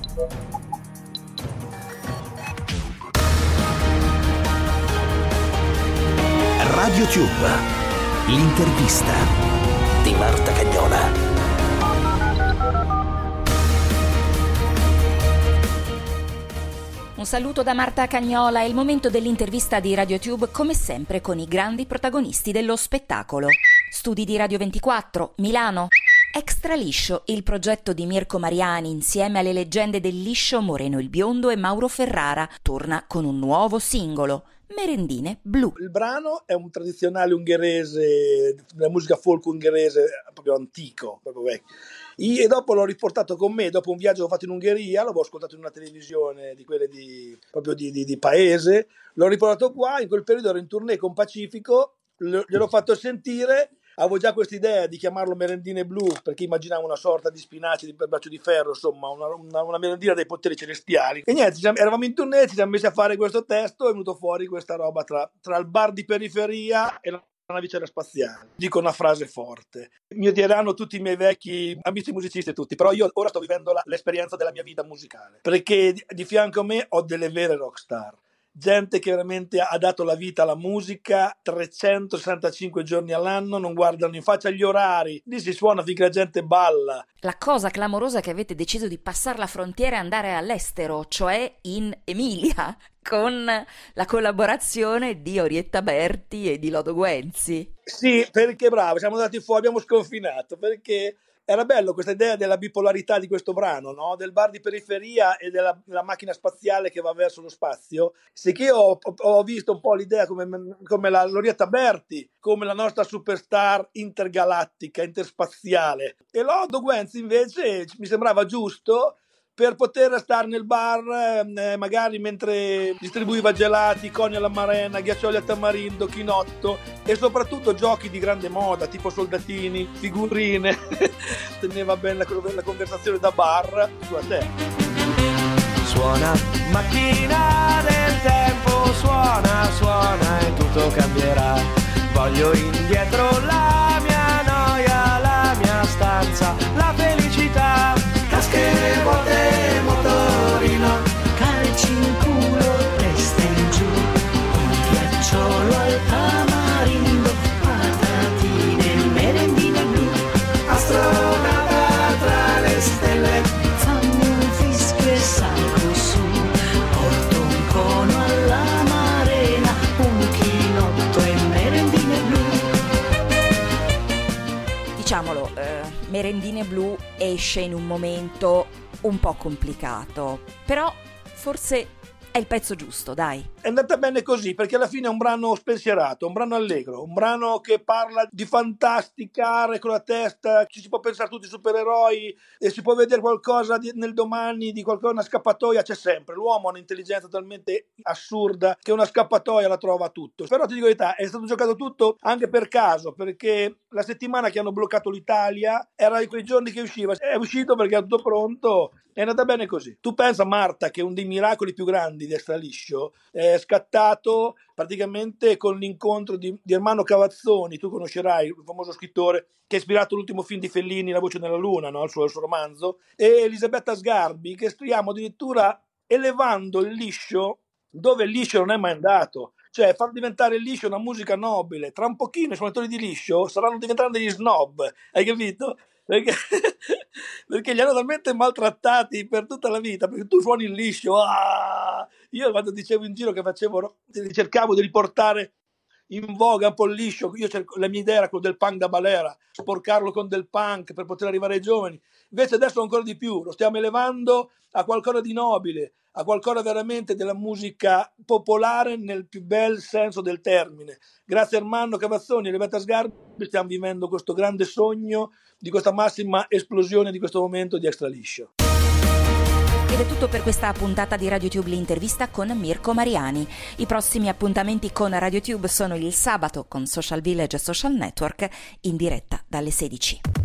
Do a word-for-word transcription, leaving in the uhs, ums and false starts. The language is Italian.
Radio Tube, l'intervista di Marta Cagnola. Un saluto da Marta Cagnola, è il momento dell'intervista di RadioTube, come sempre con i grandi protagonisti dello spettacolo. Studi di Radio ventiquattro, Milano. Extra Liscio, il progetto di Mirko Mariani insieme alle leggende del liscio Moreno il Biondo e Mauro Ferrara, torna con un nuovo singolo, Merendine Blu. Il brano è un tradizionale ungherese, della musica folk ungherese proprio antico, proprio vecchio. E dopo l'ho riportato con me, dopo un viaggio che ho fatto in Ungheria, l'avevo ascoltato in una televisione di quelle di, proprio di, di, di paese, l'ho riportato qua, in quel periodo ero in tournée con Pacifico, gliel'ho fatto sentire, avevo già questa idea di chiamarlo Merendine Blu, perché immaginavo una sorta di spinaci di braccio di ferro, insomma, una, una, una merendina dei poteri celestiali. E niente, siamo, eravamo in tournée, ci siamo messi a fare questo testo, è venuto fuori questa roba tra, tra il bar di periferia e la navicella spaziale. Dico una frase forte. Mi odieranno tutti i miei vecchi amici musicisti, tutti, però io ora sto vivendo la, l'esperienza della mia vita musicale, perché di, di fianco a me ho delle vere rockstar. Gente che veramente ha dato la vita alla musica trecentosessantacinque giorni all'anno, non guardano in faccia gli orari, lì si suona finché la gente balla. La cosa clamorosa è che avete deciso di passare la frontiera e andare all'estero, cioè in Emilia, con la collaborazione di Orietta Berti e di Lodo Guenzi. Sì, perché bravo, siamo andati fuori, abbiamo sconfinato, perché era bello questa idea della bipolarità di questo brano, no? Del bar di periferia e della, della macchina spaziale che va verso lo spazio. Sì che io ho, ho visto un po' l'idea come, come la Orietta Berti, come la nostra superstar intergalattica, interspaziale. E Lodo Guenzi invece mi sembrava giusto per poter stare nel bar, eh, magari mentre distribuiva gelati, coni alla marena, ghiaccioli al tamarindo, chinotto e soprattutto giochi di grande moda, tipo soldatini, figurine. Teneva bene la, la conversazione da bar sulla terra. Suona, macchina del tempo, suona, suona e tutto cambierà. Voglio indietro la mia noia, la mia stanza, la felicità. Tasche vuote, motorino, calci in culo, testa in giù, un ghiacciolo al tamarindo, patatine, merendine blu, astronauta tra le stelle, fammi un fischio e salgo su, porto un cono alla marena, un chinotto e merendine blu. Diciamolo, eh, Merendine Blu esce in un momento un po' complicato, però forse è il pezzo giusto, dai. È andata bene così, perché alla fine è un brano spensierato, un brano allegro, un brano che parla di fantasticare con la testa, ci si può pensare a tutti i supereroi e si può vedere qualcosa di, nel domani, di qualcosa, una scappatoia c'è sempre. L'uomo ha un'intelligenza talmente assurda che una scappatoia la trova tutto. Però ti dico la verità, è stato giocato tutto anche per caso, perché la settimana che hanno bloccato l'Italia era di quei giorni che usciva, è uscito perché era tutto pronto. È andata bene così. Tu pensa, Marta, che uno dei miracoli più grandi di Extra Liscio è scattato praticamente con l'incontro di, di Ermanno Cavazzoni, tu conoscerai il famoso scrittore che ha ispirato l'ultimo film di Fellini, La voce nella luna, no? il, suo, il suo romanzo, e Elisabetta Sgarbi, che stiamo addirittura elevando il liscio dove il liscio non è mai andato. Cioè far diventare il liscio una musica nobile. Tra un pochino i suonatori di liscio saranno diventando degli snob, hai capito? Perché, perché li hanno talmente maltrattati per tutta la vita, perché tu suoni il liscio. Ah! Io quando dicevo in giro che facevo, cercavo di riportare in voga un po' il liscio, io cerco, la mia idea era quello del punk da balera, sporcarlo con del punk per poter arrivare ai giovani. Invece adesso ancora di più, lo stiamo elevando a qualcosa di nobile, a qualcosa veramente della musica popolare nel più bel senso del termine. Grazie a Ermanno Cavazzoni e Elisabetta Sgarbi stiamo vivendo questo grande sogno di questa massima esplosione di questo momento di Extra Liscio. Ed è tutto per questa puntata di RadioTube, l'intervista con Mirko Mariani. I prossimi appuntamenti con RadioTube sono il sabato con Social Village e Social Network in diretta dalle sedici.